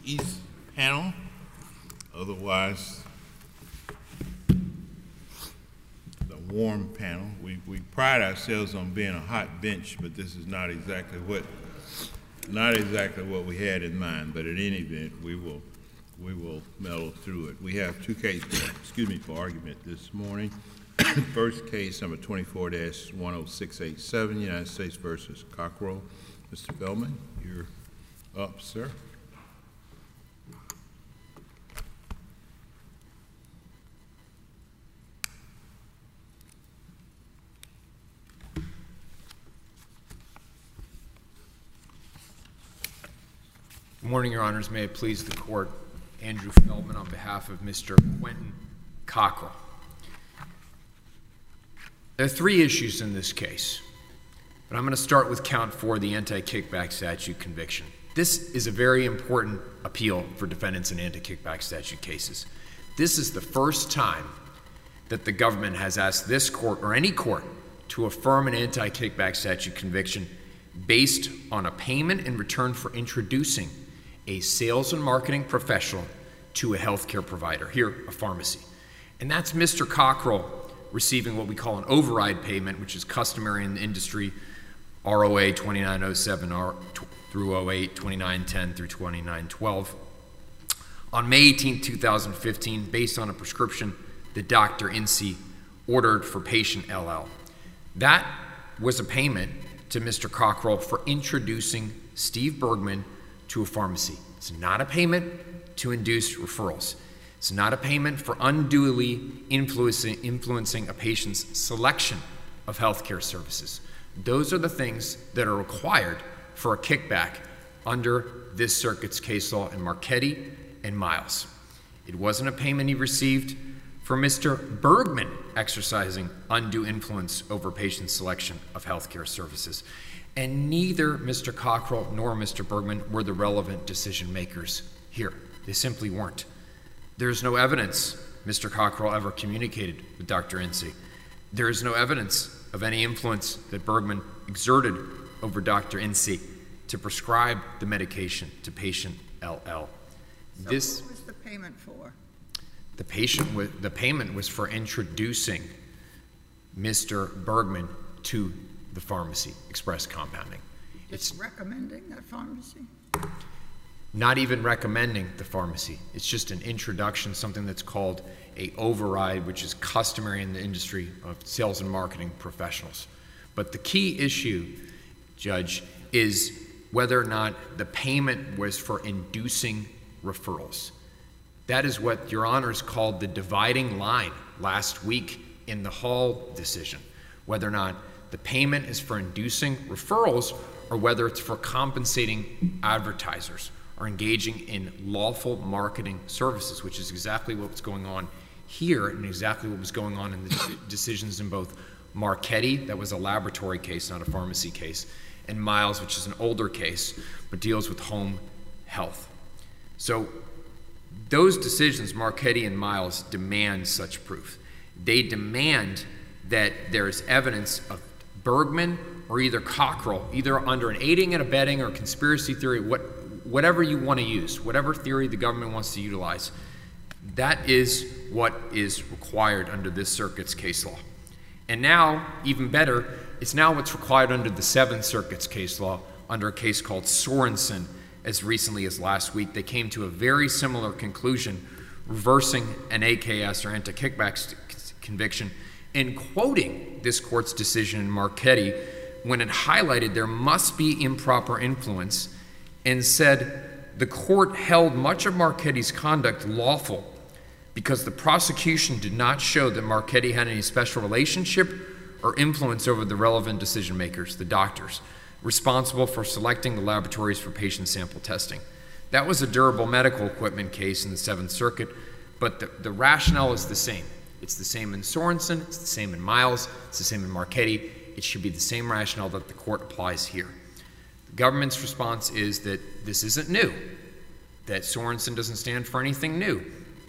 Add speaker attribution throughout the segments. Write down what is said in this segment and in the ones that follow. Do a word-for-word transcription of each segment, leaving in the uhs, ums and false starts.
Speaker 1: East panel, otherwise the warm panel. We, we pride ourselves on being a hot bench, but this is not exactly what not exactly what we had in mind. But at any event, we will we will mellow through it. We have two cases, excuse me, for argument this morning. First case, number twenty-four dash one oh six eight seven, United States versus Cockrell. Mister Feldman, you're up, sir.
Speaker 2: Good morning, Your Honors. May it please the Court. Andrew Feldman on behalf of Mister Quentin Cockrell. There are three issues in this case, but I'm going to start with count four, the anti-kickback statute conviction. This is a very important appeal for defendants in anti-kickback statute cases. This is the first time that the government has asked this court or any court to affirm an anti-kickback statute conviction based on a payment in return for introducing a sales and marketing professional to a healthcare provider, here a pharmacy. And that's Mister Cockrell receiving what we call an override payment, which is customary in the industry, R O A twenty-nine oh seven through oh eight, twenty-nine ten through twenty-nine twelve. On May eighteenth, two thousand fifteen, based on a prescription that Doctor Incy ordered for patient L L. That was a payment to Mister Cockrell for introducing Steve Bergman to a pharmacy. It's not a payment to induce referrals. It's not a payment for unduly influencing, influencing a patient's selection of healthcare services. Those are the things that are required for a kickback under this circuit's case law in Marchetti and Miles. It wasn't a payment he received for Mister Bergman exercising undue influence over patient selection of healthcare services. And neither Mister Cockrell nor Mister Bergman were the relevant decision makers here. They simply weren't. There's no evidence Mister Cockrell ever communicated with Doctor Incy. There is no evidence of any influence that Bergman exerted over Doctor Incy to prescribe the medication to patient L L.
Speaker 3: So
Speaker 2: this,
Speaker 3: what was the payment for?
Speaker 2: The patient was, the payment was for introducing Mister Bergman to the pharmacy, Express Compounding.
Speaker 3: Just it's recommending that pharmacy?
Speaker 2: Not even recommending the pharmacy. It's just an introduction, something that's called a override, which is customary in the industry of sales and marketing professionals. But the key issue, Judge, is whether or not the payment was for inducing referrals. That is what Your Honors called the dividing line last week in the Hall decision, whether or not the payment is for inducing referrals or whether it's for compensating advertisers or engaging in lawful marketing services, which is exactly what's going on here and exactly what was going on in the decisions in both Marchetti, that was a laboratory case, not a pharmacy case, and Miles, which is an older case, but deals with home health. So those decisions, Marchetti and Miles, demand such proof. They demand that there is evidence of Bergman or either Cockrell, either under an aiding and abetting or conspiracy theory, what, whatever you want to use, whatever theory the government wants to utilize, that is what is required under this circuit's case law. And now, even better, it's now what's required under the Seventh Circuit's case law under a case called Sorensen. As recently as last week, they came to a very similar conclusion, reversing an A K S or anti-kickback conviction and quoting this court's decision in Marchetti when it highlighted there must be improper influence and said the court held much of Marchetti's conduct lawful because the prosecution did not show that Marchetti had any special relationship or influence over the relevant decision makers, the doctors, responsible for selecting the laboratories for patient sample testing. That was a durable medical equipment case in the Seventh Circuit, but the, the rationale is the same. It's the same in Sorensen, it's the same in Miles, it's the same in Marchetti. It should be the same rationale that the court applies here. The government's response is that this isn't new, that Sorensen doesn't stand for anything new.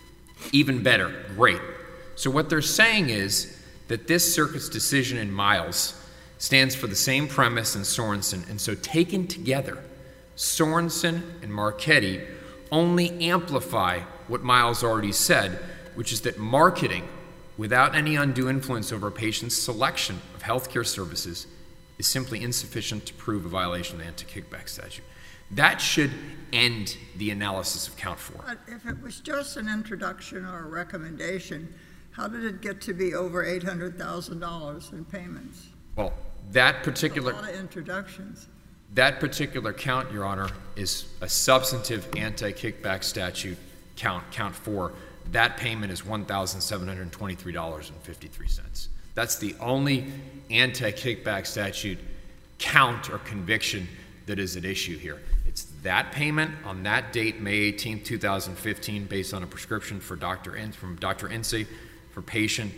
Speaker 2: Even better, great. So what they're saying is that this circuit's decision in Miles stands for the same premise in Sorensen, and so taken together, Sorensen and Marchetti only amplify what Miles already said, which is that marketing without any undue influence over a patient's selection of healthcare services is simply insufficient to prove a violation of the anti-kickback statute. That should end the analysis of count four.
Speaker 3: But if it was just an introduction or a recommendation, how did it get to be over eight hundred thousand dollars in payments?
Speaker 2: Well, that
Speaker 3: That's
Speaker 2: particular
Speaker 3: a lot of introductions.
Speaker 2: that particular count, Your Honor, is a substantive anti-kickback statute count, count four. That payment is one thousand seven hundred twenty-three dollars and fifty-three cents. That's the only anti-kickback statute count or conviction that is at issue here. It's that payment on that date, May eighteenth, two thousand fifteen, based on a prescription for Doctor In, from Doctor Insee for patient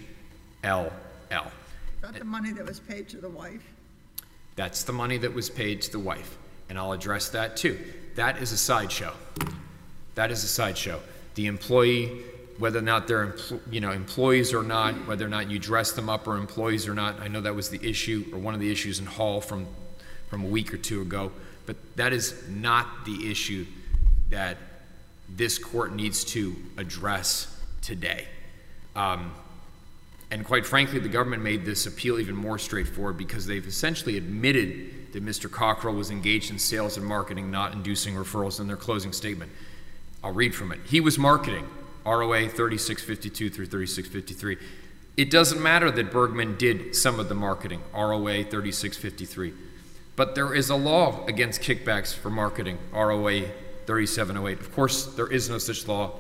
Speaker 2: L L.
Speaker 3: Is that the money that was paid to the wife?
Speaker 2: That's the money that was paid to the wife, and I'll address that too. That is a sideshow. That is a sideshow. The employee, whether or not they're empl- you know employees or not, whether or not you dress them up or employees or not, I know that was the issue or one of the issues in Hall from from a week or two ago, but that is not the issue that this court needs to address today. Um, and quite frankly, the government made this appeal even more straightforward because they've essentially admitted that Mister Cockrell was engaged in sales and marketing, not inducing referrals, in their closing statement. I'll read from it. He was marketing, R O A thirty-six fifty-two through thirty-six fifty-three. It doesn't matter that Bergman did some of the marketing, R O A thirty-six fifty-three. But there is a law against kickbacks for marketing, R O A thirty-seven oh eight. Of course, there is no such law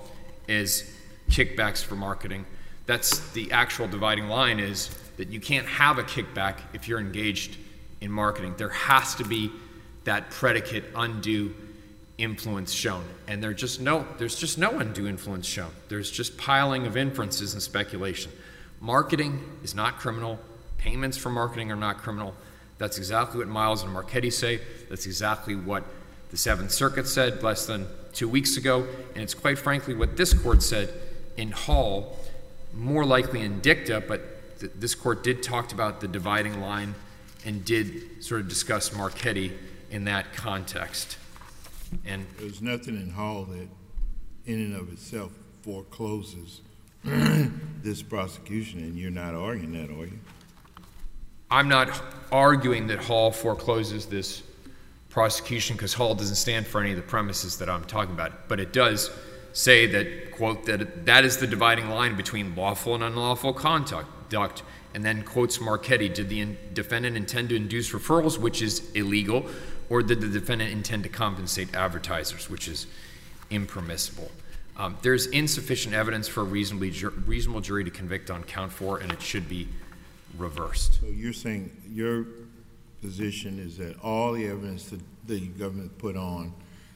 Speaker 2: as kickbacks for marketing. That's the actual dividing line, is that you can't have a kickback if you're engaged in marketing. There has to be that predicate undue influence shown. And there just no, there's just no undue influence shown. There's just piling of inferences and speculation. Marketing is not criminal. Payments for marketing are not criminal. That's exactly what Miles and Marchetti say. That's exactly what the Seventh Circuit said less than two weeks ago. And it's quite frankly what this court said in Hall, more likely in dicta, but th- this court did talk about the dividing line and did sort of discuss Marchetti in that context. And
Speaker 1: There's nothing in Hall that in and of itself forecloses this prosecution, and you're not arguing that, are you?
Speaker 2: I'm not arguing that Hall forecloses this prosecution because Hall doesn't stand for any of the premises that I'm talking about, but it does say that, quote, that that is the dividing line between lawful and unlawful conduct, and then quotes Marchetti, did the in- defendant intend to induce referrals, which is illegal, or did the defendant intend to compensate advertisers, which is impermissible? Um, there's insufficient evidence for a reasonably ju- reasonable jury to convict on count four, and it should be reversed.
Speaker 1: So you're saying your position is that all the evidence that the government put on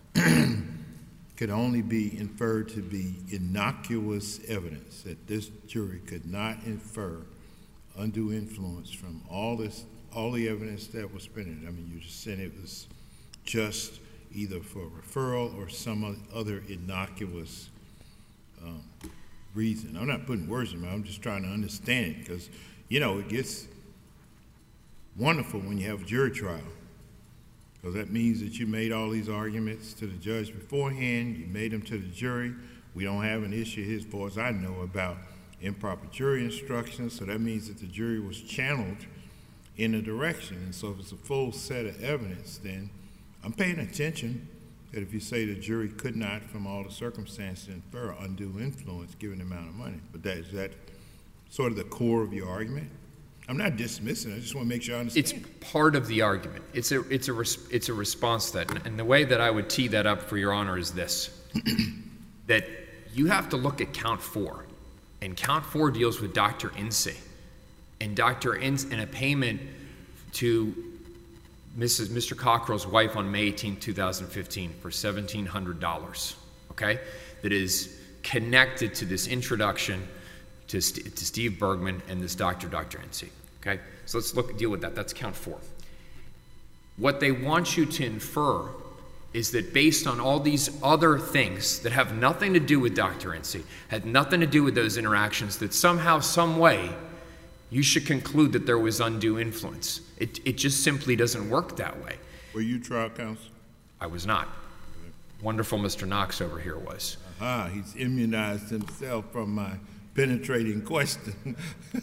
Speaker 1: could only be inferred to be innocuous evidence, that this jury could not infer undue influence from all this, all the evidence that was presented. I mean, you just said it was just either for referral or some other innocuous um, reason. I'm not putting words in my mouth, I'm just trying to understand it, because, you know, it gets wonderful when you have a jury trial, because that means that you made all these arguments to the judge beforehand, you made them to the jury. We don't have an issue here, as far as I know, about improper jury instructions, so that means that the jury was channeled in a direction. And so if it's a full set of evidence, then I'm paying attention that if you say the jury could not, from all the circumstances, infer undue influence given the amount of money. But that, is that sort of the core of your argument? I'm not dismissing it, I just want to make sure I understand.
Speaker 2: It's part of the argument. It's a, it's a, res- it's a response to that. And, and the way that I would tee that up for Your Honor is this, that you have to look at count four. And count four deals with Doctor Insee. And Doctor Insee, and a payment to Missus Mister Cockrell's wife on May eighteenth, two thousand fifteen for seventeen hundred dollars, okay? That is connected to this introduction to, St- to Steve Bergman and this doctor, Doctor Insee, okay? So let's look deal with that. That's count four. What they want you to infer is that based on all these other things that have nothing to do with Doctor Insee, had nothing to do with those interactions, that somehow, some way, you should conclude that there was undue influence. It, it just simply doesn't work that way.
Speaker 1: Were you trial counsel?
Speaker 2: I was not. wonderful Mister Knox over here was.
Speaker 1: Ah, he's immunized himself from my penetrating question.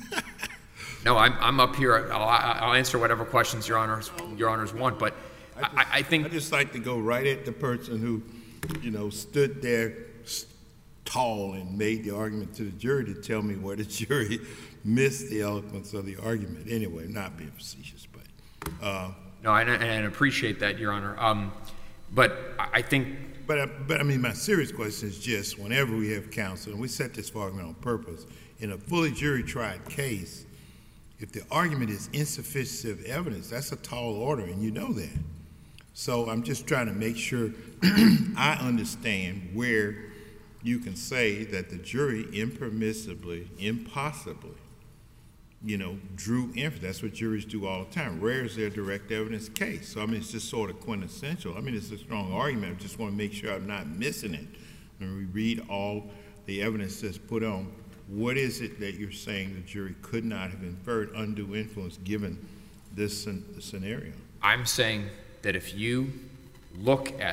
Speaker 2: No, I'm, I'm up here. I'll, I'll answer whatever questions your honors, your honors want, but I, just, I, I think...
Speaker 1: I just like to go right at the person who, you know, stood there tall and made the argument to the jury to tell me where the jury missed the eloquence of the argument. Anyway, not being facetious, but... Uh,
Speaker 2: no, I, and I appreciate that, Your Honor. Um, but I think...
Speaker 1: But, uh, but I mean, my serious question is just, whenever we have counsel, and we set this argument on purpose, in a fully jury-tried case, if the argument is insufficient evidence, that's a tall order, and you know that. So I'm just trying to make sure I understand where you can say that the jury impermissibly, impossibly, you know, drew inference. That's what juries do all the time. Rare is their direct evidence case. So, I mean, it's just sort of quintessential. I mean, it's a strong argument. I just want to make sure I'm not missing it. When we read all the evidence that's put on, what is it that you're saying the jury could not have inferred undue influence given this scenario? I'm
Speaker 2: saying that if you look at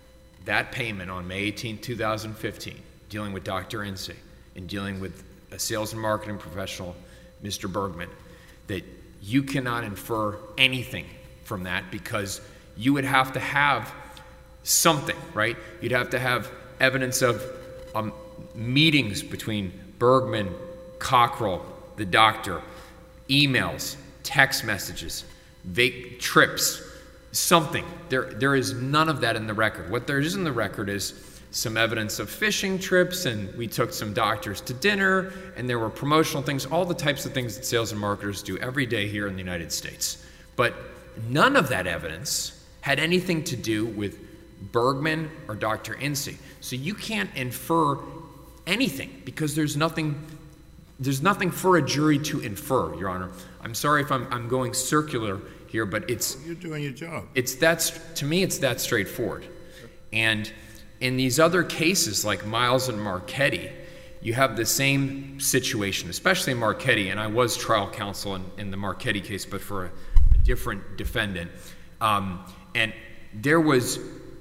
Speaker 2: that payment on May eighteenth, two thousand fifteen, dealing with Doctor Ince and dealing with a sales and marketing professional, Mister Bergman, that you cannot infer anything from that because you would have to have something, right? You'd have to have evidence of um, meetings between Bergman, Cockrell, the doctor, emails, text messages, vac- trips, something. There, there is none of that in the record. What there is in the record is some evidence of fishing trips, and we took some doctors to dinner, and there were promotional things, all the types of things that sales and marketers do every day here in the United States. But none of that evidence had anything to do with Bergman or Doctor Ince. So you can't infer anything because there's nothing there's nothing for a jury to infer, Your Honor. I'm sorry if I'm, I'm going circular here, but it's...
Speaker 1: You're doing your job.
Speaker 2: It's that, to me, it's that straightforward. And in these other cases, like Miles and Marchetti, you have the same situation, especially Marchetti, and I was trial counsel in, in the Marchetti case, but for a, a different defendant. Um, and there was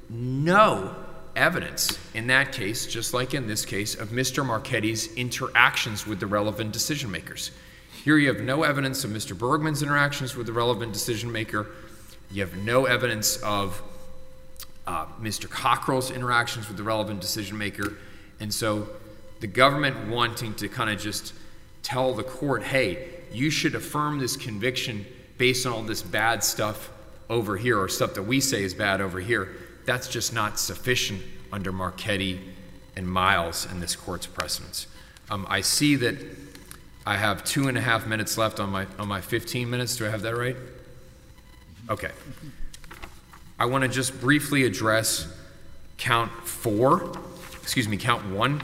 Speaker 2: no evidence in that case, just like in this case, of Mister Marchetti's interactions with the relevant decision makers. Here you have no evidence of Mister Bergman's interactions with the relevant decision maker. You have no evidence of uh, Mister Cockrell's interactions with the relevant decision maker. And so the government wanting to kind of just tell the court, hey, you should affirm this conviction based on all this bad stuff over here, or stuff that we say is bad over here, that's just not sufficient under Marchetti and Miles in this court's precedents. Um, I see that I have two and a half minutes left on my on my fifteen minutes. Do I have that right? Okay. I want to just briefly address count four, excuse me, count one.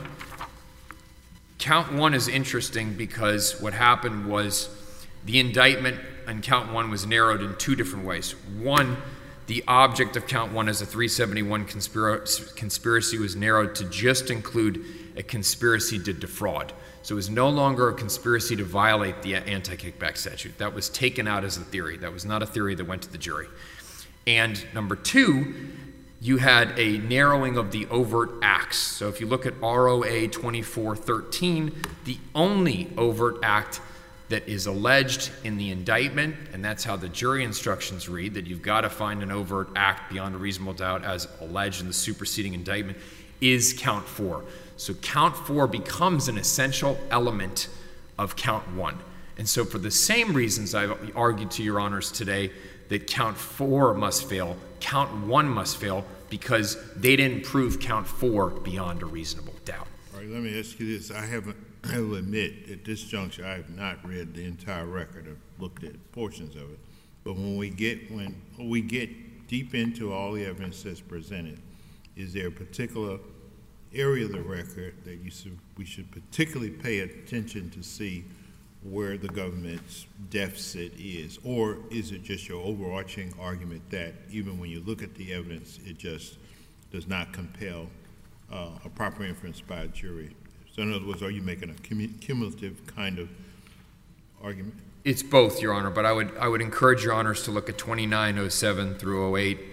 Speaker 2: Count one is interesting because what happened was the indictment on count one was narrowed in two different ways. One, the object of count one as a three seventy-one conspira- conspiracy was narrowed to just include a conspiracy to defraud. So it was no longer a conspiracy to violate the anti-kickback statute. That was taken out as a theory. That was not a theory that went to the jury. And number two, you had a narrowing of the overt acts. So if you look at R O A twenty-four thirteen, the only overt act that is alleged in the indictment, and that's how the jury instructions read, that you've got to find an overt act beyond a reasonable doubt as alleged in the superseding indictment, is count four. So count four becomes an essential element of count one. And so for the same reasons I've argued to your honors today that count four must fail, count one must fail, because they didn't prove count four beyond a reasonable doubt.
Speaker 1: All right, let me ask you this. I haven't, I will admit, at this juncture, I have not read the entire record. I've looked at portions of it. But when we get, when we get deep into all the evidence that's presented, is there a particular area of the record that you should, we should particularly pay attention to see where the government's deficit is? Or is it just your overarching argument that even when you look at the evidence, it just does not compel uh, a proper inference by a jury? So in other words, are you making a cum- cumulative kind of argument?
Speaker 2: It's both, Your Honor, but I would I would encourage your honors to look at twenty-nine oh seven through oh eight,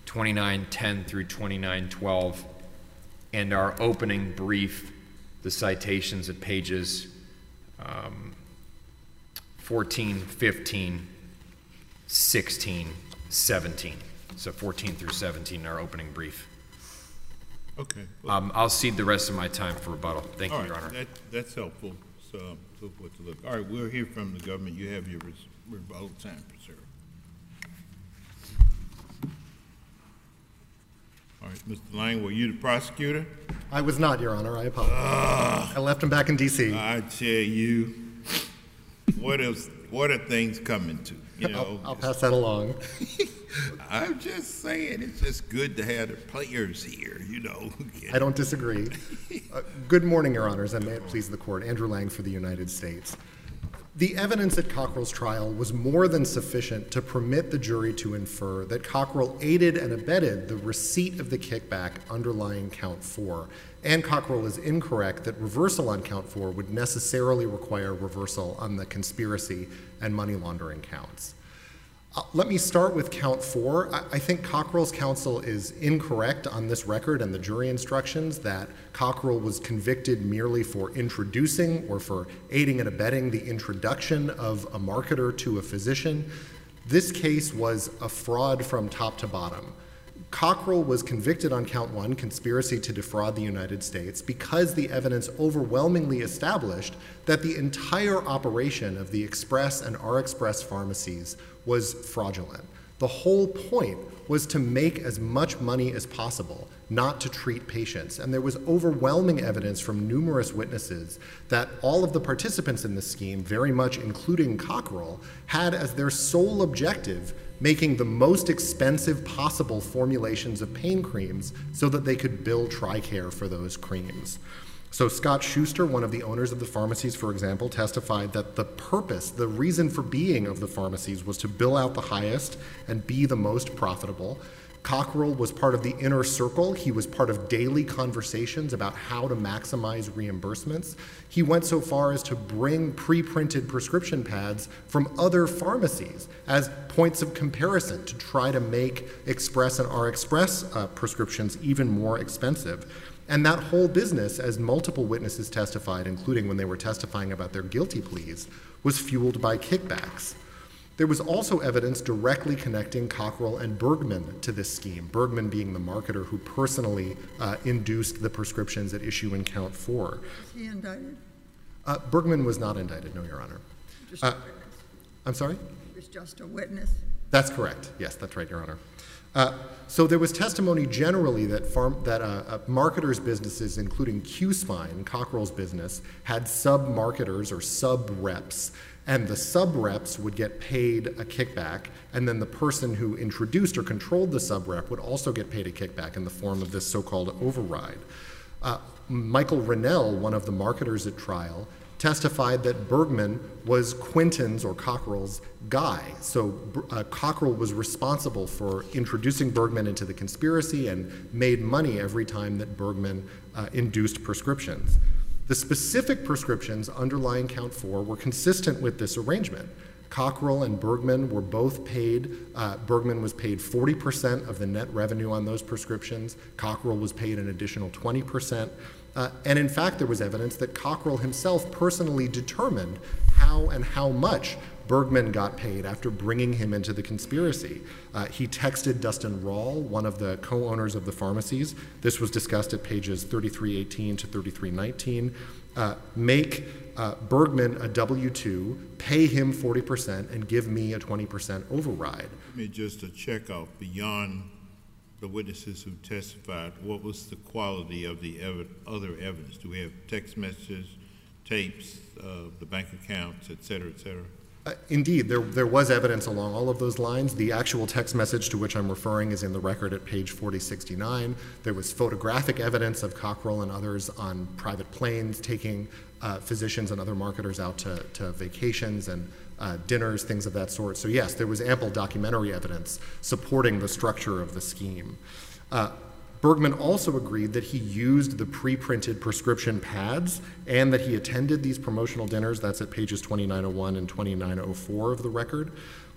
Speaker 2: twenty-nine ten through twenty-nine twelve, and our opening brief, the citations at pages um, fourteen, fifteen, sixteen, seventeen. So fourteen through seventeen in our opening brief.
Speaker 1: Okay.
Speaker 2: Um, I'll cede the rest of my time for rebuttal. Thank
Speaker 1: All
Speaker 2: you, Your
Speaker 1: right,
Speaker 2: Honor.
Speaker 1: that, that's helpful, so, so what to look. All right, we'll hear from the government. You have your res- rebuttal time, sir. All right, Mister Lang, were you the prosecutor?
Speaker 4: I was not, Your Honor. I apologize. I left him back in D C
Speaker 1: I tell you, what is, what are things coming to? You know,
Speaker 4: I'll, I'll pass that along.
Speaker 1: I'm just saying, it's just good to have the players here, you know.
Speaker 4: I don't disagree. Uh, good morning, Your Honors, and may it please the Court. Andrew Lang for the United States. The evidence at Cockrell's trial was more than sufficient to permit the jury to infer that Cockrell aided and abetted the receipt of the kickback underlying count four. And Cockrell is incorrect that reversal on count four would necessarily require reversal on the conspiracy and money laundering counts. Uh, let me start with count four. I, I think Cockrell's counsel is incorrect on this record and the jury instructions that Cockrell was convicted merely for introducing or for aiding and abetting the introduction of a marketer to a physician. This case was a fraud from top to bottom. Cockrell was convicted on count one, conspiracy to defraud the United States, because the evidence overwhelmingly established that the entire operation of the Express and R Express pharmacies was fraudulent. The whole point was to make as much money as possible, not to treat patients. And there was overwhelming evidence from numerous witnesses that all of the participants in this scheme, very much including Cockrell, had as their sole objective making the most expensive possible formulations of pain creams so that they could bill TRICARE for those creams. So Scott Schuster, one of the owners of the pharmacies, for example, testified that the purpose, the reason for being of the pharmacies was to bill out the highest and be the most profitable. Cockrell was part of the inner circle. He was part of daily conversations about how to maximize reimbursements. He went so far as to bring pre-printed prescription pads from other pharmacies as points of comparison to try to make Express and R Express uh, prescriptions even more expensive. And that whole business, as multiple witnesses testified, including when they were testifying about their guilty pleas, was fueled by kickbacks. There was also evidence directly connecting Cockrell and Bergman to this scheme, Bergman being the marketer who personally uh, induced the prescriptions at issue in count four.
Speaker 3: Was he indicted?
Speaker 4: Uh, Bergman was not indicted, no, Your Honor.
Speaker 3: Just a
Speaker 4: Uh,
Speaker 3: witness.
Speaker 4: I'm sorry?
Speaker 3: He was just a witness.
Speaker 4: That's correct. Yes, that's right, Your Honor. Uh, so there was testimony generally that, farm, that uh, uh, marketers' businesses, including Q-Spine, Cockrell's business, had sub-marketers or sub-reps, and the sub-reps would get paid a kickback, and then the person who introduced or controlled the sub-rep would also get paid a kickback in the form of this so-called override. Uh, Michael Rennell, one of the marketers at trial, testified that Bergman was Quinton's or Cockrell's guy. So uh, Cockrell was responsible for introducing Bergman into the conspiracy and made money every time that Bergman uh, induced prescriptions. The specific prescriptions underlying count four were consistent with this arrangement. Cockrell and Bergman were both paid. Uh, Bergman was paid forty percent of the net revenue on those prescriptions. Cockrell was paid an additional twenty percent. Uh, and in fact, there was evidence that Cockrell himself personally determined how and how much Bergman got paid after bringing him into the conspiracy. Uh, he texted Dustin Rawl, one of the co-owners of the pharmacies. This was discussed at pages thirty-three eighteen to thirty-three nineteen. Uh, make uh, Bergman a W two, pay him forty percent, and give me a twenty percent override.
Speaker 1: Let me just a check off beyond the witnesses who testified. What was the quality of the ev- other evidence? Do we have text messages, tapes, uh, the bank accounts, et cetera, et cetera?
Speaker 4: Uh, indeed, there, there was evidence along all of those lines. The actual text message to which I'm referring is in the record at page forty sixty-nine. There was photographic evidence of Cockrell and others on private planes taking uh, physicians and other marketers out to, to vacations and uh, dinners, things of that sort. So yes, there was ample documentary evidence supporting the structure of the scheme. Uh, Bergman also agreed that he used the pre-printed prescription pads and that he attended these promotional dinners. That's at pages twenty-nine oh one and twenty-nine oh four of the record.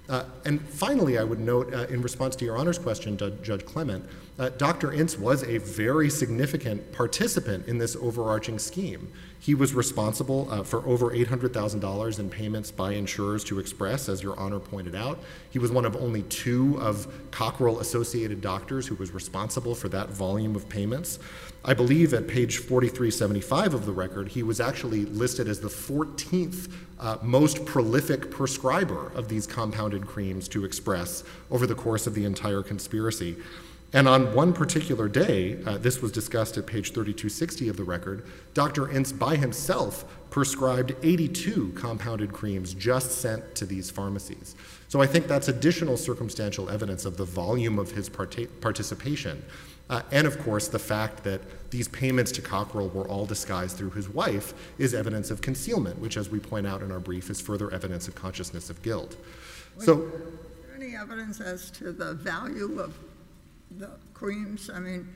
Speaker 4: Uh, and finally, I would note, uh, in response to your Honor's question, Judge, Judge Clement, uh, Doctor Ince was a very significant participant in this overarching scheme. He was responsible uh, for over eight hundred thousand dollars in payments by insurers to Express, as your Honor pointed out. He was one of only two of Cockrell-associated doctors who was responsible for that volume of payments. I believe at page forty-three seventy-five of the record, he was actually listed as the fourteenth uh, most prolific prescriber of these compounded creams to Express over the course of the entire conspiracy. And on one particular day, uh, this was discussed at page thirty-two sixty of the record, Doctor Ince by himself prescribed eighty-two compounded creams just sent to these pharmacies. So I think that's additional circumstantial evidence of the volume of his parta- participation. Uh, and of course, the fact that these payments to Cockrell were all disguised through his wife is evidence of concealment, which, as we point out in our brief, is further evidence of consciousness of guilt. So,
Speaker 3: is there any evidence as to the value of the creams? I mean,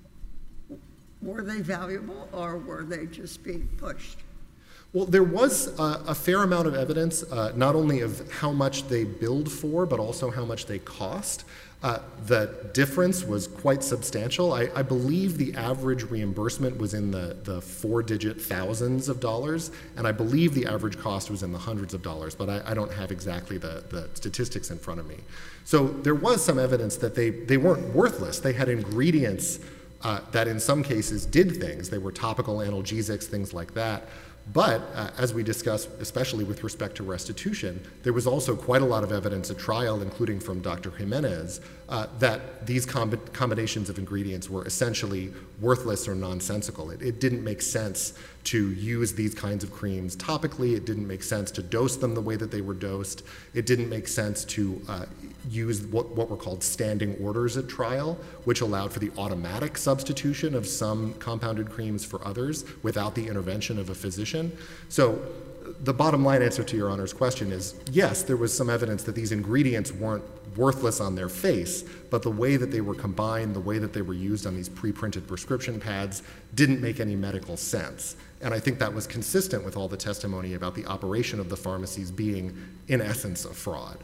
Speaker 3: were they valuable or were they just being pushed?
Speaker 4: well, there was uh, a fair amount of evidence, uh, not only of how much they billed for, but also how much they cost. Uh, the difference was quite substantial. I, I believe the average reimbursement was in the, the four-digit thousands of dollars, and I believe the average cost was in the hundreds of dollars, but I, I don't have exactly the, the statistics in front of me. So there was some evidence that they, they weren't worthless. They had ingredients uh, that in some cases did things. They were topical analgesics, things like that. But uh, as we discussed, especially with respect to restitution, there was also quite a lot of evidence at trial, including from Doctor Jimenez, uh, that these comb- combinations of ingredients were essentially worthless or nonsensical. It, it didn't make sense to use these kinds of creams topically. It didn't make sense to dose them the way that they were dosed. It didn't make sense to uh, use what, what were called standing orders at trial, which allowed for the automatic substitution of some compounded creams for others without the intervention of a physician. So the bottom line answer to your Honor's question is, yes, there was some evidence that these ingredients weren't worthless on their face, but the way that they were combined, the way that they were used on these pre-printed prescription pads didn't make any medical sense. And I think that was consistent with all the testimony about the operation of the pharmacies being, in essence, a fraud.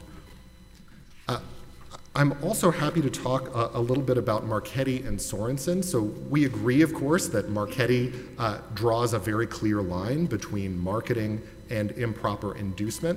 Speaker 4: Uh, I'm also happy to talk a, a little bit about Marchetti and Sorensen. So we agree, of course, that Marchetti uh, draws a very clear line between marketing and improper inducement.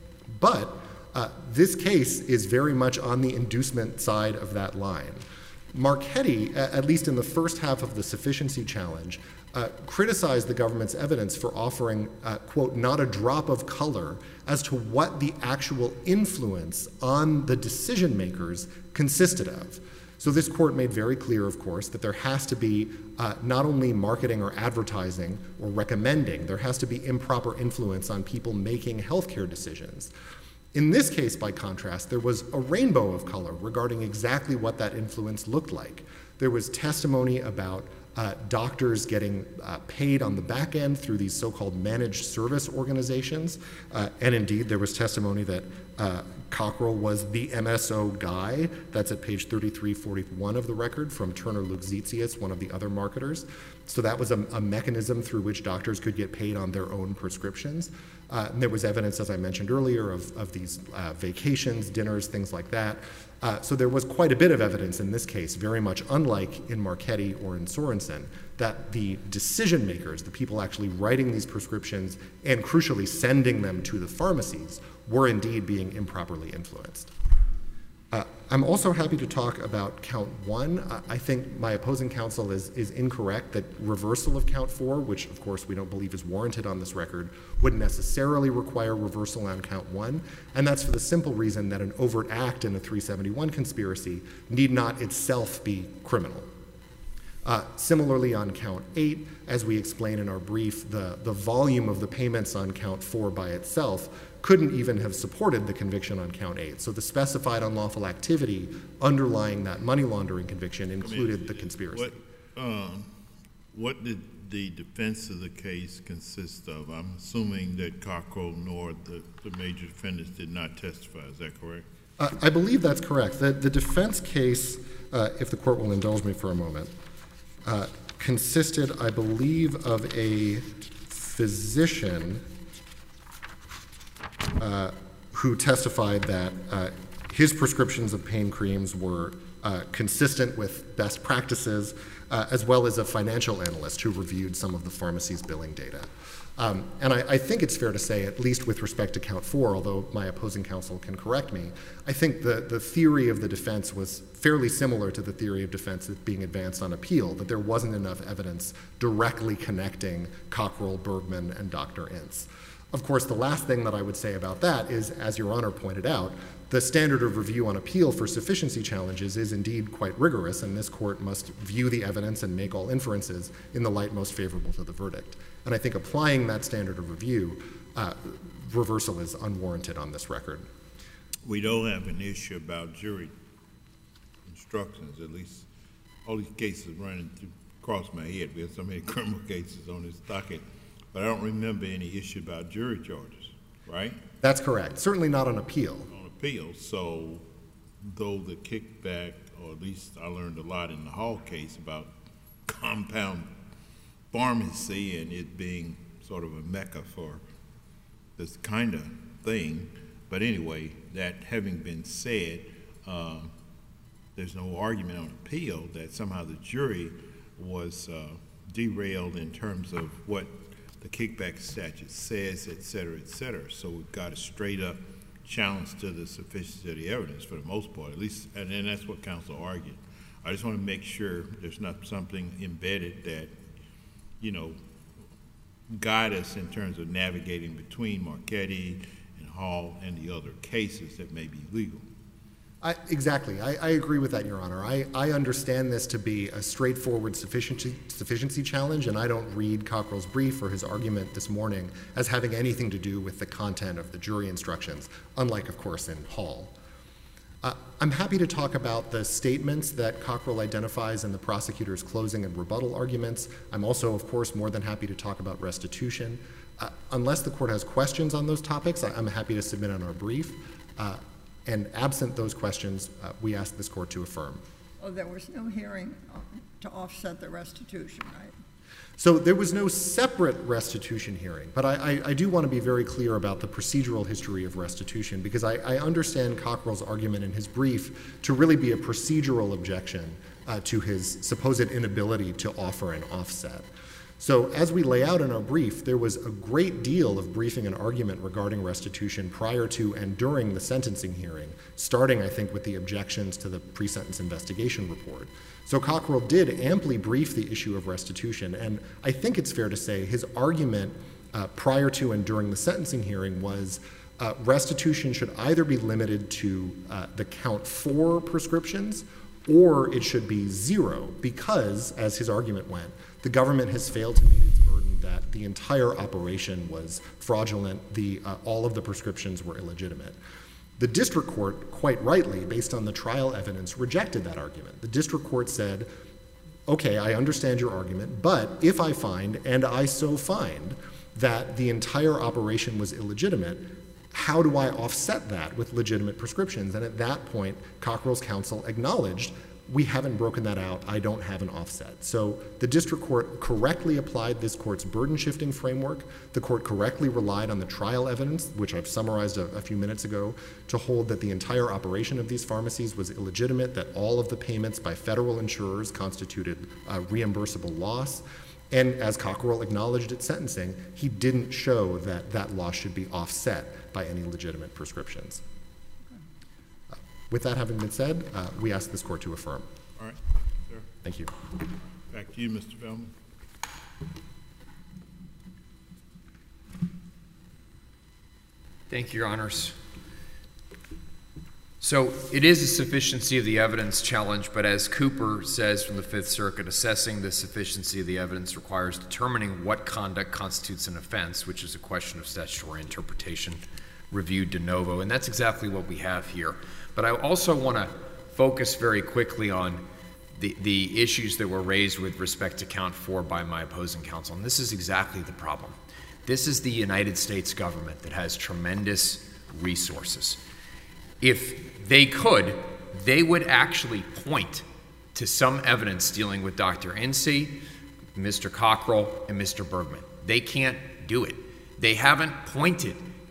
Speaker 4: But uh, this case is very much on the inducement side of that line. Marchetti, at least in the first half of the sufficiency challenge, uh, criticized the government's evidence for offering, uh, quote, not a drop of color as to what the actual influence on the decision makers consisted of. So this court made very clear, of course, that there has to be uh, not only marketing or advertising or recommending, there has to be improper influence on people making healthcare decisions. In this case, by contrast, there was a rainbow of color regarding exactly what that influence looked like. There was testimony about uh, doctors getting uh, paid on the back end through these so-called managed service organizations, uh, and indeed there was testimony that uh, Cockrell was the M S O guy. That's at page thirty-three forty-one of the record from Turner Lugzitius, one of the other marketers. So that was a, a mechanism through which doctors could get paid on their own prescriptions. Uh, and there was evidence, as I mentioned earlier, of, of these uh, vacations, dinners, things like that. Uh, so there was quite a bit of evidence in this case, very much unlike in Marchetti or in Sorensen, that the decision makers, the people actually writing these prescriptions and crucially sending them to the pharmacies, were indeed being improperly influenced. Uh, I'm also happy to talk about count one. Uh, I think my opposing counsel is, is incorrect that reversal of count four, which of course we don't believe is warranted on this record, wouldn't necessarily require reversal on count one. And that's for the simple reason that an overt act in a three seventy-one conspiracy need not itself be criminal. Uh, similarly on count eight, as we explain in our brief, the, the volume of the payments on count four by itself couldn't even have supported the conviction on count eight. So the specified unlawful activity underlying that money laundering conviction included I mean, the conspiracy.
Speaker 1: What, um, what did the defense of the case consist of? I'm assuming that Cockrell nor the, the major defendants did not testify. Is that correct?
Speaker 4: Uh, I believe that's correct. The, the defense case, uh, if the court will indulge me for a moment, uh, consisted, I believe, of a physician Uh, who testified that uh, his prescriptions of pain creams were uh, consistent with best practices, uh, as well as a financial analyst who reviewed some of the pharmacy's billing data. Um, and I, I think it's fair to say, at least with respect to count four, although my opposing counsel can correct me, I think the, the theory of the defense was fairly similar to the theory of defense that's being advanced on appeal, that there wasn't enough evidence directly connecting Cockrell, Bergman, and Doctor Ince. Of course, the last thing that I would say about that is, as Your Honor pointed out, the standard of review on appeal for sufficiency challenges is indeed quite rigorous, and this court must view the evidence and make all inferences in the light most favorable to the verdict. And I think applying that standard of review, uh, reversal is unwarranted on this record.
Speaker 1: We don't have an issue about jury instructions, at least all these cases running through, across my head. We have so many criminal cases on this docket, but I don't remember any issue about jury charges, right?
Speaker 4: That's correct. Certainly not on appeal.
Speaker 1: On appeal, so though the kickback, or at least I learned a lot in the Hall case about compound pharmacy and it being sort of a mecca for this kind of thing. But anyway, that having been said, uh, there's no argument on appeal that somehow the jury was uh, derailed in terms of what the kickback statute says, et cetera, et cetera. So we've got a straight up challenge to the sufficiency of the evidence for the most part, at least, and then that's what counsel argued. I just want to make sure there's not something embedded that, you know, guide us in terms of navigating between Marchetti and Hall and the other cases that may be legal.
Speaker 4: I, exactly. I, I agree with that, Your Honor. I, I understand this to be a straightforward sufficiency, sufficiency challenge, and I don't read Cockrell's brief or his argument this morning as having anything to do with the content of the jury instructions, unlike, of course, in Hall. Uh, I'm happy to talk about the statements that Cockrell identifies in the prosecutor's closing and rebuttal arguments. I'm also, of course, more than happy to talk about restitution. Uh, unless the court has questions on those topics, I, I'm happy to submit on our brief. Uh, and absent those questions, uh, we ask this court to affirm.
Speaker 3: Oh, there was no hearing to offset the restitution, right?
Speaker 4: So there was no separate restitution hearing, but I, I, I do want to be very clear about the procedural history of restitution, because I, I understand Cockrell's argument in his brief to really be a procedural objection uh, to his supposed inability to offer an offset. So as we lay out in our brief, there was a great deal of briefing and argument regarding restitution prior to and during the sentencing hearing, starting, I think, with the objections to the pre-sentence investigation report. So Cockrell did amply brief the issue of restitution, and I think it's fair to say his argument uh, prior to and during the sentencing hearing was uh, restitution should either be limited to uh, the count four prescriptions, or it should be zero, because, as his argument went, the government has failed to meet its burden that the entire operation was fraudulent, the, uh, all of the prescriptions were illegitimate. The district court, quite rightly, based on the trial evidence, rejected that argument. The district court said, okay, I understand your argument, but if I find, and I so find, that the entire operation was illegitimate, how do I offset that with legitimate prescriptions? And at that point, Cockrell's counsel acknowledged, we haven't broken that out, I don't have an offset. So the district court correctly applied this court's burden-shifting framework. The court correctly relied on the trial evidence, which I've summarized a, a few minutes ago, to hold that the entire operation of these pharmacies was illegitimate, that all of the payments by federal insurers constituted uh, reimbursable loss. And as Cockrell acknowledged at sentencing, he didn't show that that loss should be offset by any legitimate prescriptions. With that having been said, uh, we ask this court to affirm.
Speaker 1: All right, sir.
Speaker 4: Thank you.
Speaker 1: Back to you, Mister Feldman.
Speaker 2: Thank you, Your Honors. So it is a sufficiency of the evidence challenge, but as Cooper says from the Fifth Circuit, assessing the sufficiency of the evidence requires determining what conduct constitutes an offense, which is a question of statutory interpretation reviewed de novo, and that's exactly what we have here. But I also want to focus very quickly on the, the issues that were raised with respect to count four by my opposing counsel, and this is exactly the problem. This is the United States government that has tremendous resources. If they could, they would actually point to some evidence dealing with Doctor Ince, Mister Cockrell, and Mister Bergman. They can't do it. They haven't pointed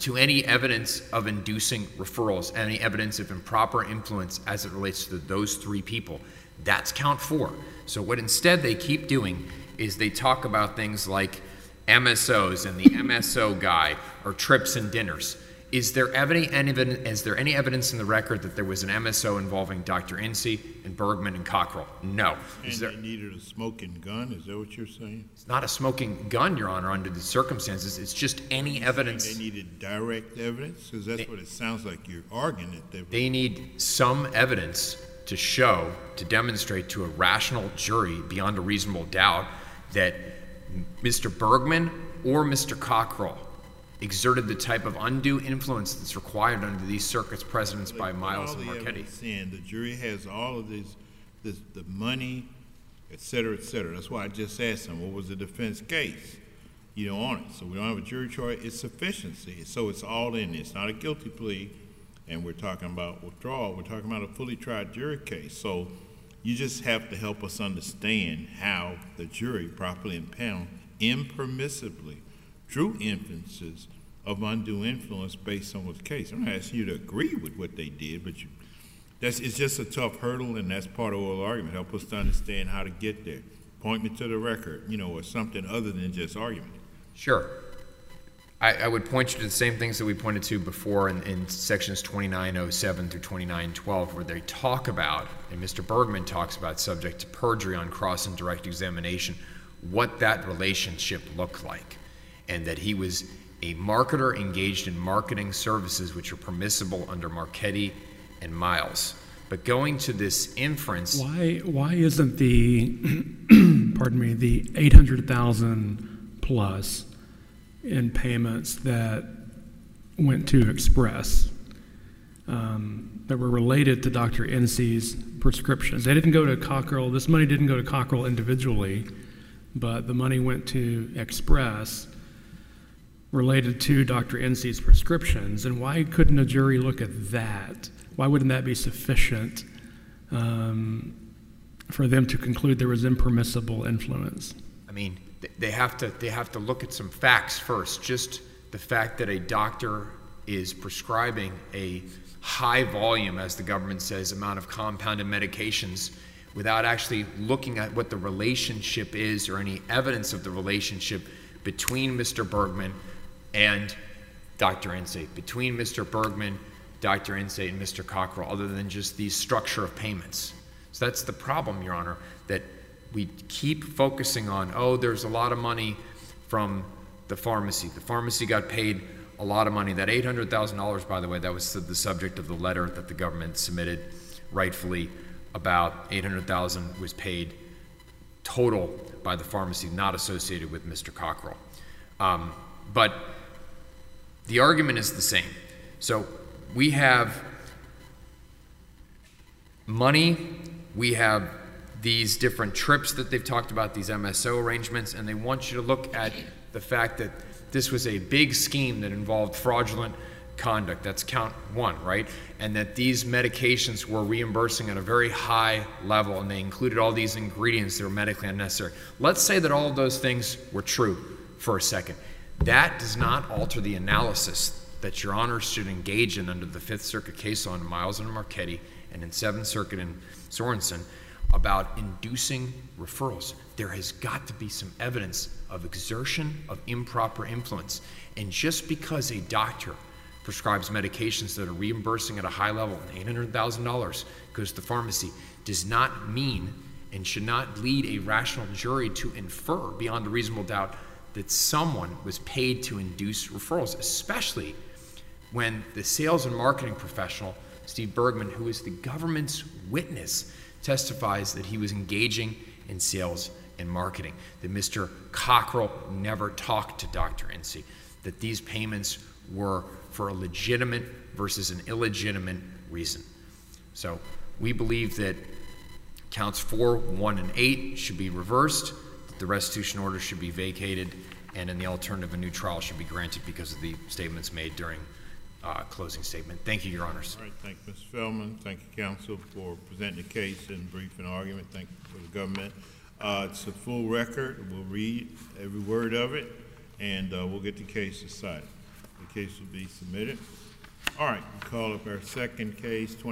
Speaker 2: to any evidence of inducing referrals, any evidence of improper influence as it relates to those three people. That's count four. So what instead they keep doing is they talk about things like M S Os and the M S O guy, or trips and dinners. Is there any, any, is there any evidence in the record that there was an M S O involving Doctor Ince and Bergman and Cockrell? No.
Speaker 1: And
Speaker 2: Is there,
Speaker 1: they needed a smoking gun? Is that what you're saying?
Speaker 2: it's not a smoking gun, Your Honor, under the circumstances. It's just any evidence.
Speaker 1: They needed direct evidence? Because that's
Speaker 2: They-
Speaker 1: what it sounds like you're arguing that they were.
Speaker 2: They need some evidence to show, to demonstrate to a rational jury beyond a reasonable doubt that Mister Bergman or Mister Cockrell exerted the type of undue influence that's required under these circuits precedents by Miles
Speaker 1: all
Speaker 2: and
Speaker 1: the
Speaker 2: Marchetti.
Speaker 1: evidence in, the jury has all of this, this, the money, et cetera, et cetera. That's why I just asked them, what was the defense case? You know, on it. So we don't have a jury trial. It's sufficiency. So it's all in. It's not a guilty plea, and we're talking about withdrawal. We're talking about a fully tried jury case. So you just have to help us understand how the jury properly impounded impermissibly drew inferences of undue influence based on what case. I'm not asking you to agree with what they did, but you, that's it's just a tough hurdle, and that's part of oral argument. Help us to understand how to get there. Point me to the record, you know, or something other than just argument.
Speaker 2: Sure. I, I would point you to the same things that we pointed to before in, in sections twenty-nine oh seven through twenty-nine twelve, where they talk about, and Mister Bergman talks about, subject to perjury on cross and direct examination, what that relationship looked like, and that he was a marketer engaged in marketing services which are permissible under Marchetti and Miles. But going to this inference,
Speaker 5: Why why isn't the pardon me the eight hundred thousand plus in payments that went to Express um, that were related to Doctor Ince's prescriptions? They didn't go to Cockrell. This money didn't go to Cockrell individually, but the money went to Express related to Doctor Ince's prescriptions. And why couldn't a jury look at that? Why wouldn't that be sufficient um, for them to conclude there was impermissible influence?
Speaker 2: I mean, th- they have to they have to look at some facts first. Just the fact that a doctor is prescribing a high volume, as the government says, amount of compounded medications without actually looking at what the relationship is or any evidence of the relationship between Mister Bergman and Doctor Ince, between Mister Bergman, Doctor Ince, and Mister Cockrell, other than just the structure of payments. So that's the problem, Your Honor, that we keep focusing on, oh, there's a lot of money from the pharmacy. The pharmacy got paid a lot of money. That eight hundred thousand dollars, by the way, that was the subject of the letter that the government submitted rightfully. About eight hundred thousand dollars was paid total by the pharmacy, not associated with Mister Cockrell. Um, but the argument is the same. So we have money, we have these different trips that they've talked about, these M S O arrangements, and they want you to look at the fact that this was a big scheme that involved fraudulent conduct. That's count one, right? And that these medications were reimbursing at a very high level, and they included all these ingredients that were medically unnecessary. Let's say that all of those things were true for a second. That does not alter the analysis that Your Honor should engage in under the Fifth Circuit case law in Miles and Marchetti and in Seventh Circuit in Sorensen about inducing referrals. There has got to be some evidence of exertion of improper influence. And just because a doctor prescribes medications that are reimbursing at a high level, eight hundred thousand dollars goes to the pharmacy, does not mean and should not lead a rational jury to infer beyond a reasonable doubt that someone was paid to induce referrals, especially when the sales and marketing professional, Steve Bergman, who is the government's witness, testifies that he was engaging in sales and marketing, that Mister Cockrell never talked to Doctor Ince, that these payments were for a legitimate versus an illegitimate reason. So we believe that counts four, one, and eight should be reversed, that the restitution order should be vacated, and in the alternative, a new trial should be granted because of the statements made during uh, closing statement. Thank you, Your Honors.
Speaker 1: All right, thank you, Mister Feldman. Thank you, counsel, for presenting the case in brief and argument. Thank you for the government. Uh, it's a full record. We'll read every word of it, and uh, we'll get the case decided. The case will be submitted. All right, we call up our second case, twenty